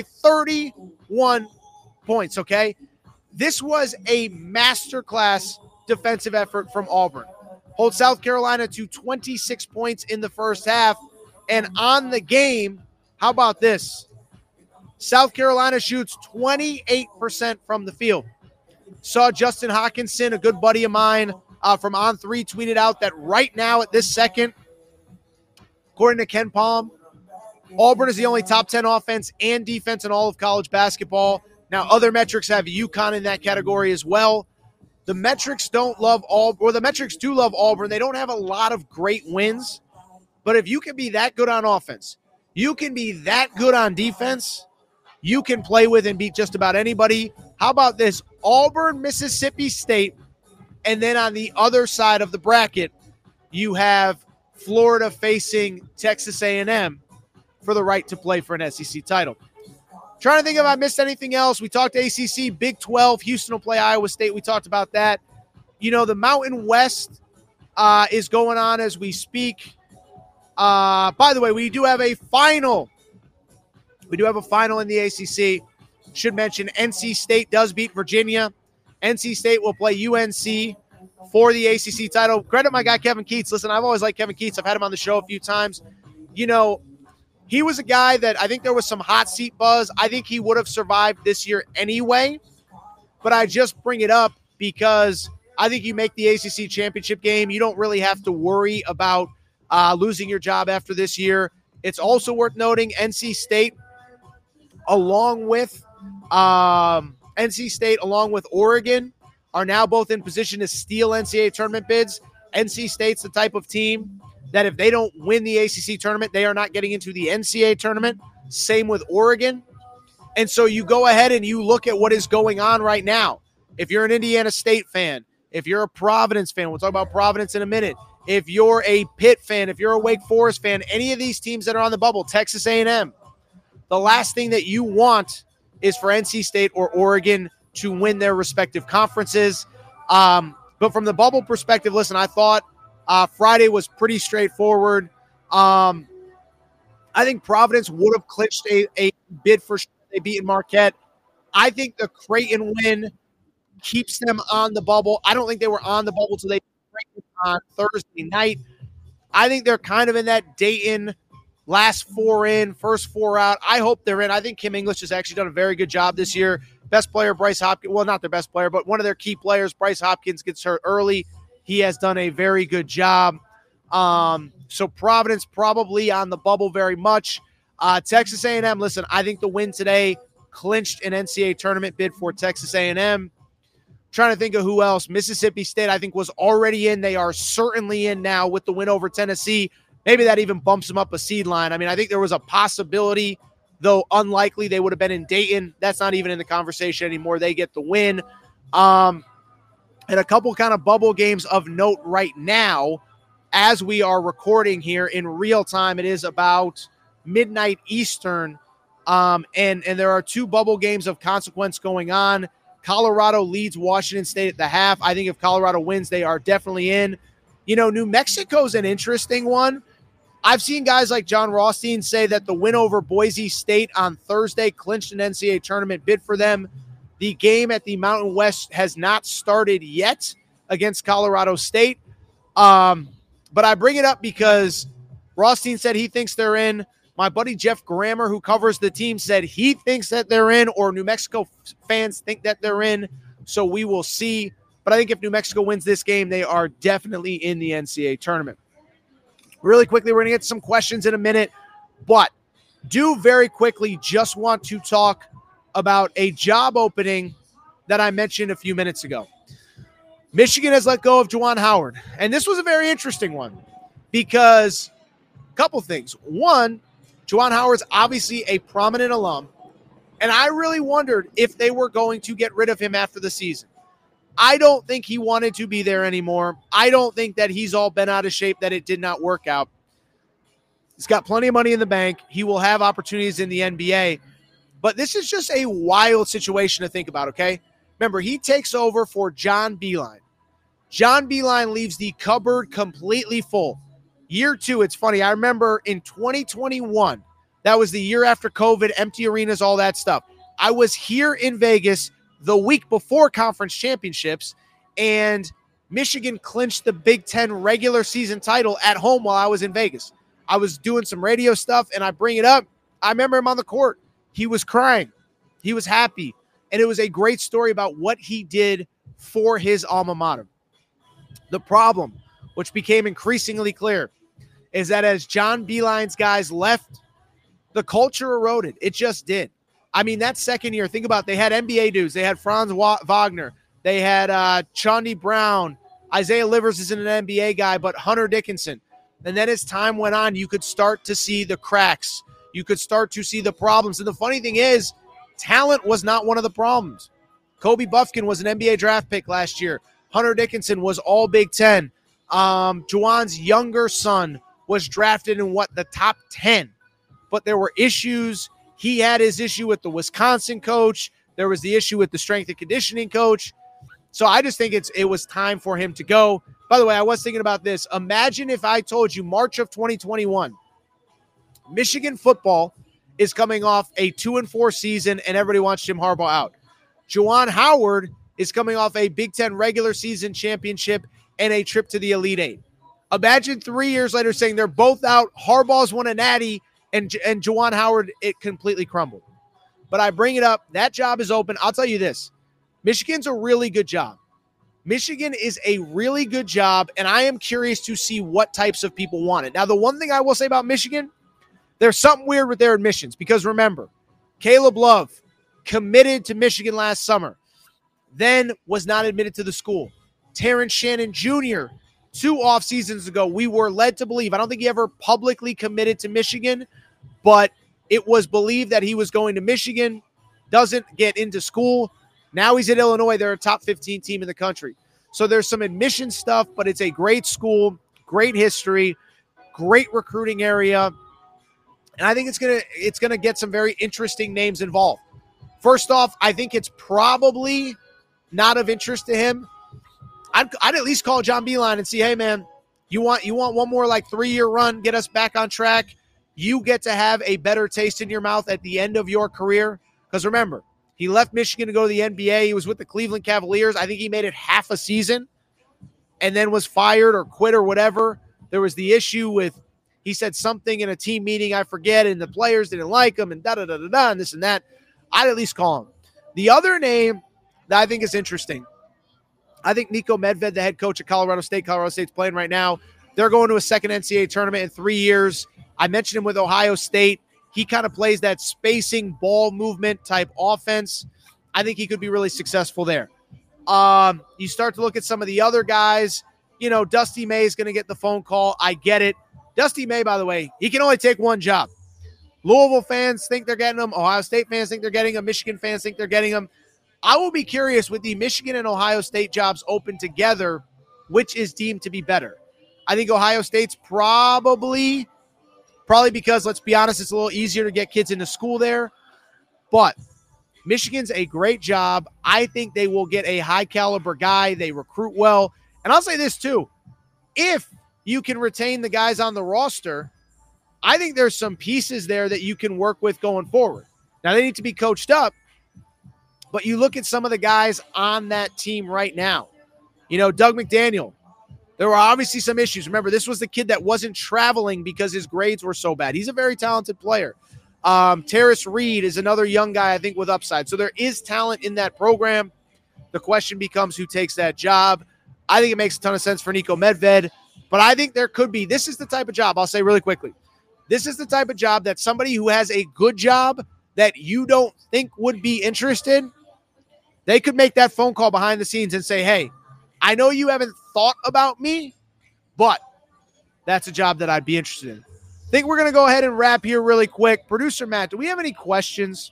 31 points, okay? This was a masterclass defensive effort from Auburn. Hold South Carolina to 26 points in the first half. And on the game, how about this? South Carolina shoots 28% from the field. Saw Justin Hawkinson, a good buddy of mine from On3, tweeted out that right now at this second, according to Ken Palm, Auburn is the only top 10 offense and defense in all of college basketball. Now, other metrics have UConn in that category as well. The metrics don't love Auburn, or the metrics do love Auburn. They don't have a lot of great wins, but if you can be that good on offense, you can be that good on defense, you can play with and beat just about anybody. How about this? Auburn, Mississippi State, and then on the other side of the bracket, you have Florida facing Texas A&M for the right to play for an SEC title. Trying to think if I missed anything else. We talked ACC, Big 12. Houston will play Iowa State. We talked about that. The Mountain West is going on as we speak. By the way, we do have a final. We do have a final in the ACC. Should mention NC State does beat Virginia. NC State will play UNC for the ACC title. Credit my guy, Kevin Keats. Listen, I've always liked Kevin Keats. I've had him on the show a few times. He was a guy that I think there was some hot seat buzz. I think he would have survived this year anyway. But I just bring it up because I think you make the ACC championship game. You don't really have to worry about losing your job after this year. It's also worth noting NC State, along with Oregon, are now both in position to steal NCAA tournament bids. NC State's the type of team that if they don't win the ACC tournament, they are not getting into the NCAA tournament. Same with Oregon. And so you go ahead and you look at what is going on right now. If you're an Indiana State fan, if you're a Providence fan, we'll talk about Providence in a minute. If you're a Pitt fan, if you're a Wake Forest fan, any of these teams that are on the bubble, Texas A&M, the last thing that you want is for NC State or Oregon to win their respective conferences. But from the bubble perspective, listen, I thought Friday was pretty straightforward. I think Providence would have clinched a bid for sure. They beat Marquette. I think the Creighton win keeps them on the bubble. I don't think they were on the bubble until they Creighton on Thursday night. I think they're kind of in that Dayton last four in, first four out. I hope they're in. I think Kim English has actually done a very good job this year. Best player, Bryce Hopkins. Well, not their best player, but one of their key players, Bryce Hopkins, gets hurt early. He has done a very good job. So Providence probably on the bubble very much. Texas A&M, listen, I think the win today clinched an NCAA tournament bid for Texas A&M. Trying to think of who else. Mississippi State, I think, was already in. They are certainly in now with the win over Tennessee. Maybe that even bumps them up a seed line. I mean, I think there was a possibility, though unlikely, they would have been in Dayton. That's not even in the conversation anymore. They get the win. And a couple kind of bubble games of note right now as we are recording here in real time. It is about midnight Eastern. And there are two bubble games of consequence going on. Colorado leads Washington State at the half. I think if Colorado wins, they are definitely in. You know, New Mexico's an interesting one. I've seen guys like John Rothstein say that the win over Boise State on Thursday clinched an NCAA tournament bid for them. The game at the Mountain West has not started yet against Colorado State. But I bring it up because Rothstein said he thinks they're in. My buddy Jeff Grammer, who covers the team, said he thinks that they're in, or New Mexico fans think that they're in. So we will see. But I think if New Mexico wins this game, they are definitely in the NCAA tournament. Really quickly, we're going to get to some questions in a minute. But do very quickly just want to talk about a job opening that I mentioned a few minutes ago. Michigan has let go of Juwan Howard. And this was a very interesting one because a couple things. One, Juwan Howard's obviously a prominent alum, and I really wondered if they were going to get rid of him after the season. I don't think he wanted to be there anymore. I don't think that he's all bent out of shape, that it did not work out. He's got plenty of money in the bank. He will have opportunities in the NBA. But this is just a wild situation to think about, okay? Remember, he takes over for John Beilein. John Beilein leaves the cupboard completely full. Year two, it's funny. I remember in 2021, that was the year after COVID, empty arenas, all that stuff. I was here in Vegas the week before conference championships, and Michigan clinched the Big Ten regular season title at home while I was in Vegas. I was doing some radio stuff, and I bring it up. I remember him on the court. He was crying. He was happy. And it was a great story about what he did for his alma mater. The problem, which became increasingly clear, is that as John Beilein's guys left, the culture eroded. It just did. I mean, that second year, think about it, they had NBA dudes. They had Franz Wagner. They had Chaundi Brown. Isaiah Livers isn't an NBA guy, but Hunter Dickinson. And then as time went on, you could start to see the cracks. You could start to see the problems. And the funny thing is, talent was not one of the problems. Kobe Buffkin was an NBA draft pick last year. Hunter Dickinson was all Big Ten. Juwan's younger son was drafted in the top 10. But there were issues. He had his issue with the Wisconsin coach. There was the issue with the strength and conditioning coach. So I just think it was time for him to go. By the way, I was thinking about this. Imagine if I told you March of 2021, Michigan football is coming off a 2-4 season and everybody wants Jim Harbaugh out. Juwan Howard is coming off a Big Ten regular season championship and a trip to the Elite Eight. Imagine 3 years later saying they're both out, Harbaugh's won a natty, and Juwan Howard, it completely crumbled. But I bring it up. That job is open. I'll tell you this. Michigan's a really good job. Michigan is a really good job, and I am curious to see what types of people want it. Now, the one thing I will say about Michigan, there's something weird with their admissions because remember, Caleb Love committed to Michigan last summer, then was not admitted to the school. Terrence Shannon Jr., 2 off seasons ago, we were led to believe, I don't think he ever publicly committed to Michigan, but it was believed that he was going to Michigan, doesn't get into school. Now he's at Illinois. They're a top 15 team in the country. So there's some admission stuff, but it's a great school, great history, great recruiting area. And I think it's gonna get some very interesting names involved. First off, I think it's probably not of interest to him. I'd at least call John Beilein and see, hey man, you want one more 3-year run, get us back on track. you get to have a better taste in your mouth at the end of your career. Because remember, he left Michigan to go to the NBA. He was with the Cleveland Cavaliers. I think he made it half a season and then was fired or quit or whatever. There was the issue with, he said something in a team meeting, I forget, and the players didn't like him and da-da-da-da-da and this and that. I'd at least call him. The other name that I think is interesting, I think Niko Medved, the head coach at Colorado State. Colorado State's playing right now. They're going to a second NCAA tournament in 3 years. I mentioned him with Ohio State. He kind of plays that spacing ball movement type offense. I think he could be really successful there. You start to look at some of the other guys. You know, Dusty May is going to get the phone call. I get it. Dusty May, by the way, he can only take one job. Louisville fans think they're getting him. Ohio State fans think they're getting him. Michigan fans think they're getting him. I will be curious with the Michigan and Ohio State jobs open together, which is deemed to be better. I think Ohio State's probably because, let's be honest, it's a little easier to get kids into school there. But Michigan's a great job. I think they will get a high-caliber guy. They recruit well. And I'll say this, too. If you can retain the guys on the roster, I think there's some pieces there that you can work with going forward. Now, they need to be coached up, but you look at some of the guys on that team right now. You know, Doug McDaniel, there were obviously some issues. Remember, this was the kid that wasn't traveling because his grades were so bad. He's a very talented player. Terrace Reed is another young guy, I think, with upside. So there is talent in that program. The question becomes who takes that job. I think it makes a ton of sense for Niko Medved, but I think there could be, this is the type of job, I'll say really quickly, this is the type of job that somebody who has a good job that you don't think would be interested, they could make that phone call behind the scenes and say, hey, I know you haven't thought about me, but that's a job that I'd be interested in. I think we're going to go ahead and wrap here really quick. Producer Matt, do we have any questions?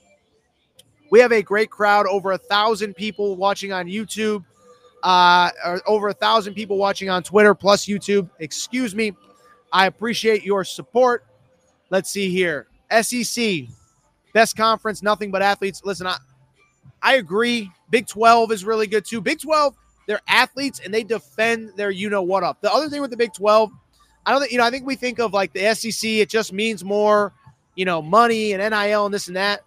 We have a great crowd, over 1,000 people watching on YouTube, or over 1,000 people watching on Twitter plus YouTube. Excuse me. I appreciate your support. Let's see here. SEC, best conference, nothing but athletes. Listen, I agree. Big 12 is really good too. Big 12, they're athletes and they defend their you-know-what up. The other thing with the Big 12, I think we think of like the SEC, it just means more, money and NIL and this and that.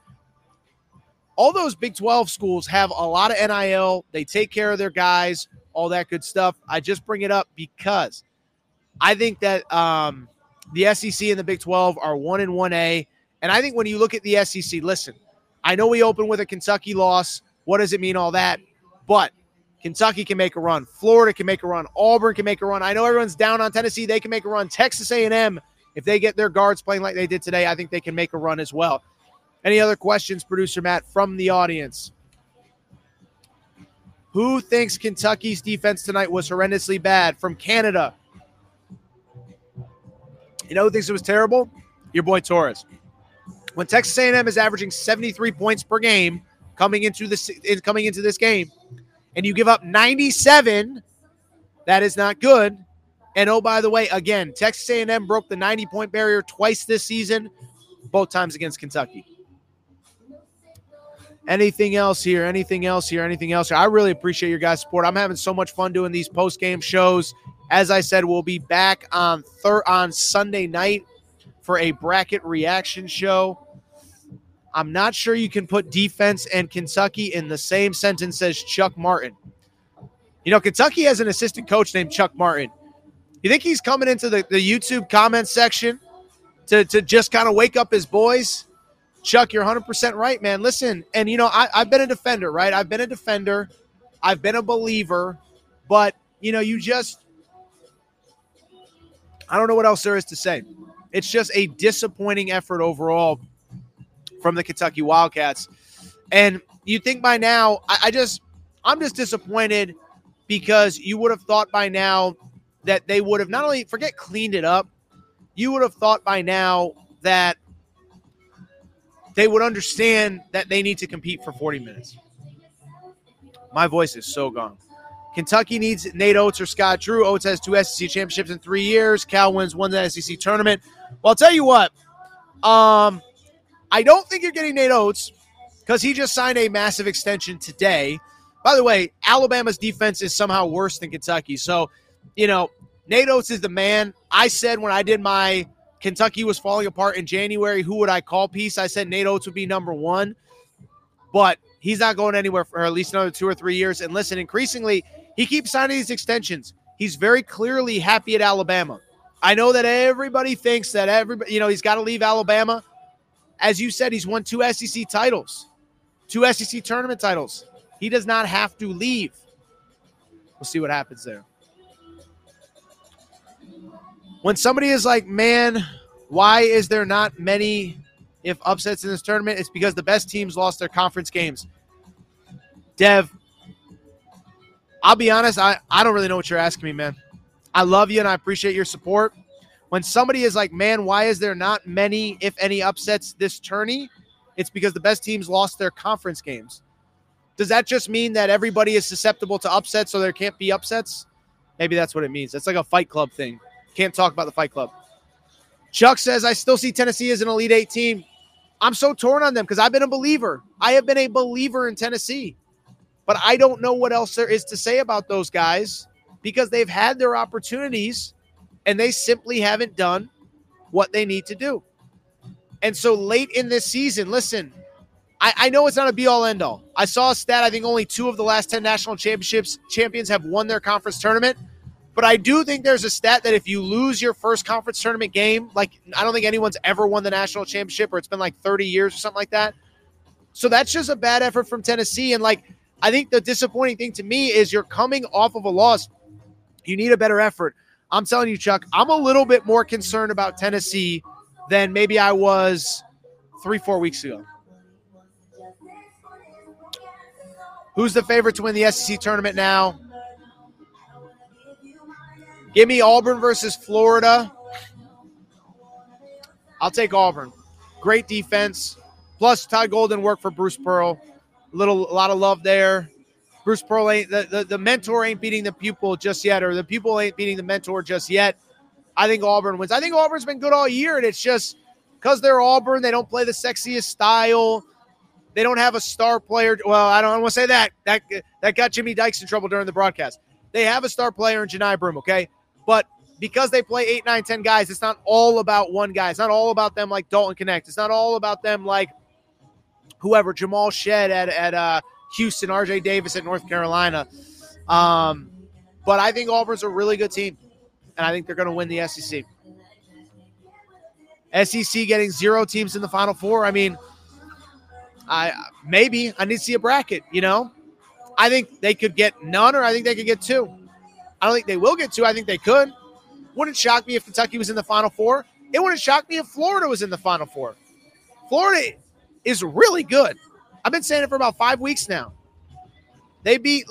All those Big 12 schools have a lot of NIL. They take care of their guys, all that good stuff. I just bring it up because I think that the SEC and the Big 12 are 1 and 1A. And I think when you look at the SEC, listen, I know we open with a Kentucky loss. What does it mean, all that? But Kentucky can make a run. Florida can make a run. Auburn can make a run. I know everyone's down on Tennessee. They can make a run. Texas A&M, if they get their guards playing like they did today, I think they can make a run as well. Any other questions, Producer Matt, from the audience? Who thinks Kentucky's defense tonight was horrendously bad? From Canada. You know who thinks it was terrible? Your boy Torres. When Texas A&M is averaging 73 points per game coming into this game, and you give up 97, that is not good. And oh, by the way, again, Texas A&M broke the 90-point barrier twice this season, both times against Kentucky. Anything else here? I really appreciate your guys' support. I'm having so much fun doing these post-game shows. As I said, we'll be back on Sunday night for a bracket reaction show. I'm not sure you can put defense and Kentucky in the same sentence as Chuck Martin. Kentucky has an assistant coach named Chuck Martin. You think he's coming into the YouTube comment section to just kind of wake up his boys? Chuck, you're 100% right, man. Listen, and I've been a defender, right? I've been a defender. I've been a believer. But, I don't know what else there is to say. It's just a disappointing effort overall from the Kentucky Wildcats. And you think by now, I'm just disappointed because you would have thought by now that they would have not only, forget cleaned it up, you would have thought by now that they would understand that they need to compete for 40 minutes. My voice is so gone. Kentucky needs Nate Oates or Scott Drew. Oates has 2 SEC championships in 3 years. Cal wins 1 SEC tournament. Well, I'll tell you what. I don't think you're getting Nate Oates because he just signed a massive extension today. By the way, Alabama's defense is somehow worse than Kentucky. So, Nate Oates is the man. I said when I did my Kentucky was falling apart in January, who would I call Peace? I said Nate Oates would be number one, but he's not going anywhere for at least another 2 or 3 years. And listen, increasingly, he keeps signing these extensions. He's very clearly happy at Alabama. I know that everybody thinks that he's got to leave Alabama. As you said, he's won 2 SEC titles, 2 SEC tournament titles. He does not have to leave. We'll see what happens there. When somebody is like, man, why is there not many upsets in this tournament? It's because the best teams lost their conference games. Dev, I'll be honest, I don't really know what you're asking me, man. I love you and I appreciate your support. When somebody is like, man, why is there not many, if any, upsets this tourney? It's because the best teams lost their conference games. Does that just mean that everybody is susceptible to upsets so there can't be upsets? Maybe that's what it means. It's like a Fight Club thing. Can't talk about the Fight Club. Chuck says, I still see Tennessee as an Elite Eight team. I'm so torn on them because I've been a believer. I have been a believer in Tennessee. But I don't know what else there is to say about those guys because they've had their opportunities and they simply haven't done what they need to do. And so late in this season, listen, I know it's not a be-all, end-all. I saw a stat, I think only 2 of the last 10 national champions have won their conference tournament. But I do think there's a stat that if you lose your first conference tournament game, like I don't think anyone's ever won the national championship or it's been like 30 years or something like that. So that's just a bad effort from Tennessee. And like I think the disappointing thing to me is you're coming off of a loss. You need a better effort. I'm telling you, Chuck, I'm a little bit more concerned about Tennessee than maybe I was 3-4 weeks ago. Who's the favorite to win the SEC tournament now? Give me Auburn versus Florida. I'll take Auburn. Great defense. Plus, Todd Golden worked for Bruce Pearl. A lot of love there. Bruce Pearl ain't the mentor ain't beating the pupil just yet, or the pupil ain't beating the mentor just yet. I think Auburn wins. I think Auburn's been good all year, and it's just because they're Auburn, they don't play the sexiest style. They don't have a star player. Well, I don't want to say that. That got Jimmy Dykes in trouble during the broadcast. They have a star player in Janai Broome, okay? But because they play 8, 9, 10 guys, it's not all about one guy. It's not all about them like Dalton Connect. It's not all about them like whoever, Jamal Shed at Houston, RJ Davis at North Carolina. But I think Auburn's a really good team, and I think they're going to win the SEC. SEC getting 0 teams in the Final Four. I mean, I need to see a bracket, you know. I think they could get none, or I think they could get 2. I don't think they will get 2. I think they could. Wouldn't shock me if Kentucky was in the Final Four. It wouldn't shock me if Florida was in the Final Four. Florida is really good. I've been saying it for about 5 weeks now. They beat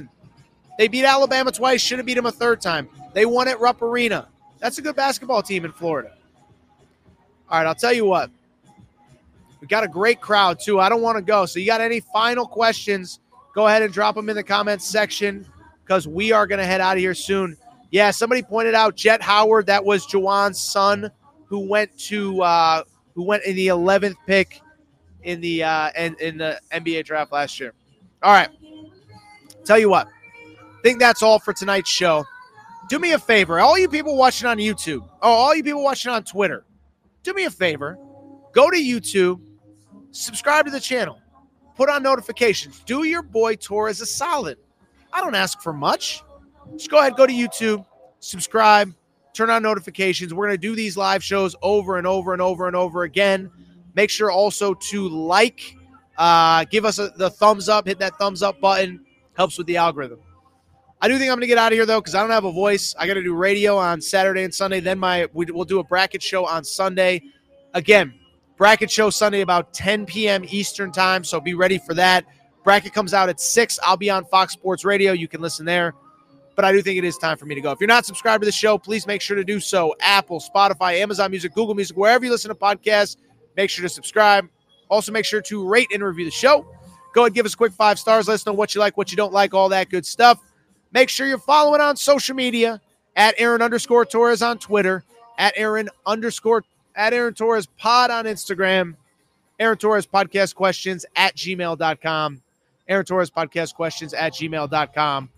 Alabama twice, should have beat them a third time. They won at Rupp Arena. That's a good basketball team in Florida. All right, I'll tell you what. We got a great crowd, too. I don't want to go. So you got any final questions, go ahead and drop them in the comments section because we are going to head out of here soon. Yeah, somebody pointed out Jet Howard. That was Jawan's son who went in the 11th pick in the NBA draft last year. All right. Tell you what. I think that's all for tonight's show. Do me a favor. All you people watching on YouTube, all you people watching on Twitter, do me a favor. Go to YouTube, subscribe to the channel, put on notifications. Do your boy Torres a solid. I don't ask for much. Just go ahead, go to YouTube, subscribe, turn on notifications. We're going to do these live shows over and over and over and over again. Make sure also to like, give us the thumbs up, hit that thumbs up button. Helps with the algorithm. I do think I'm going to get out of here, though, because I don't have a voice. I got to do radio on Saturday and Sunday. Then we'll do a bracket show on Sunday. Again, bracket show Sunday about 10 p.m. Eastern time, so be ready for that. Bracket comes out at 6. I'll be on Fox Sports Radio. You can listen there. But I do think it is time for me to go. If you're not subscribed to the show, please make sure to do so. Apple, Spotify, Amazon Music, Google Music, wherever you listen to podcasts, make sure to subscribe. Also, make sure to rate and review the show. Go ahead and give us a quick 5 stars. Let us know what you like, what you don't like, all that good stuff. Make sure you're following on social media at Aaron_Torres on Twitter, at Aaron Torres Pod on Instagram, Aaron Torres Podcast Questions at gmail.com, Aaron Torres Podcast Questions at gmail.com.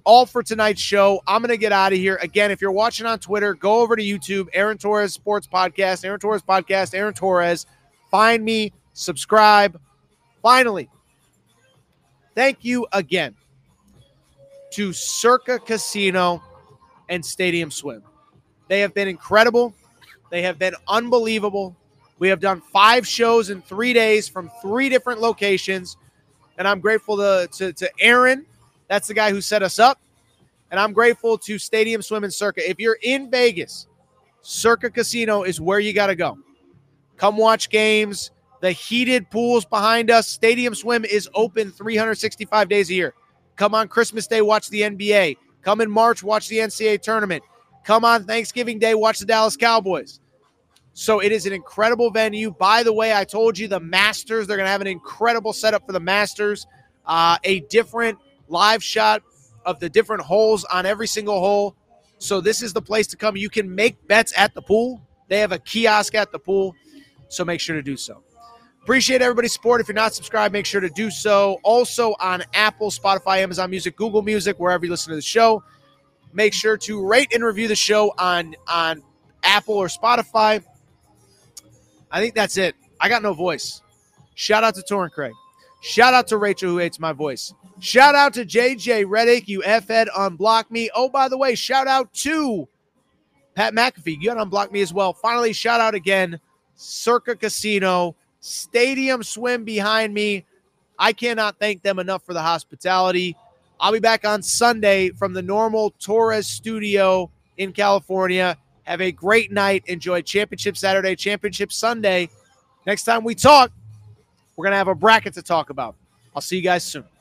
all for tonight's show. I'm going to get out of here. Again, if you're watching on Twitter, go over to YouTube, Aaron Torres Sports Podcast, Aaron Torres Podcast, Aaron Torres. Find me, subscribe. Finally, thank you again to Circa Casino and Stadium Swim. They have been incredible. They have been unbelievable. We have done 5 shows in 3 days from 3 different locations, and I'm grateful to Aaron. That's the guy who set us up, and I'm grateful to Stadium Swim and Circa. If you're in Vegas, Circa Casino is where you got to go. Come watch games. The heated pools behind us. Stadium Swim is open 365 days a year. Come on Christmas Day, watch the NBA. Come in March, watch the NCAA tournament. Come on Thanksgiving Day, watch the Dallas Cowboys. So it is an incredible venue. By the way, I told you the Masters, they're going to have an incredible setup for the Masters. A different live shot of the different holes on every single hole. So this is the place to come. You can make bets at the pool. They have a kiosk at the pool, so make sure to do so. Appreciate everybody's support. If you're not subscribed, make sure to do so. Also on Apple, Spotify, Amazon Music, Google Music, wherever you listen to the show. Make sure to rate and review the show on Apple or Spotify. I think that's it. I got no voice. Shout out to Torrin Craig. Shout out to Rachel, who hates my voice. Shout out to JJ Redick, you F-head, unblock me. Oh, by the way, shout out to Pat McAfee. You got to unblock me as well. Finally, shout out again, Circa Casino, Stadium Swim behind me. I cannot thank them enough for the hospitality. I'll be back on Sunday from the normal Torres studio in California. Have a great night. Enjoy Championship Saturday, Championship Sunday. Next time we talk, we're going to have a bracket to talk about. I'll see you guys soon.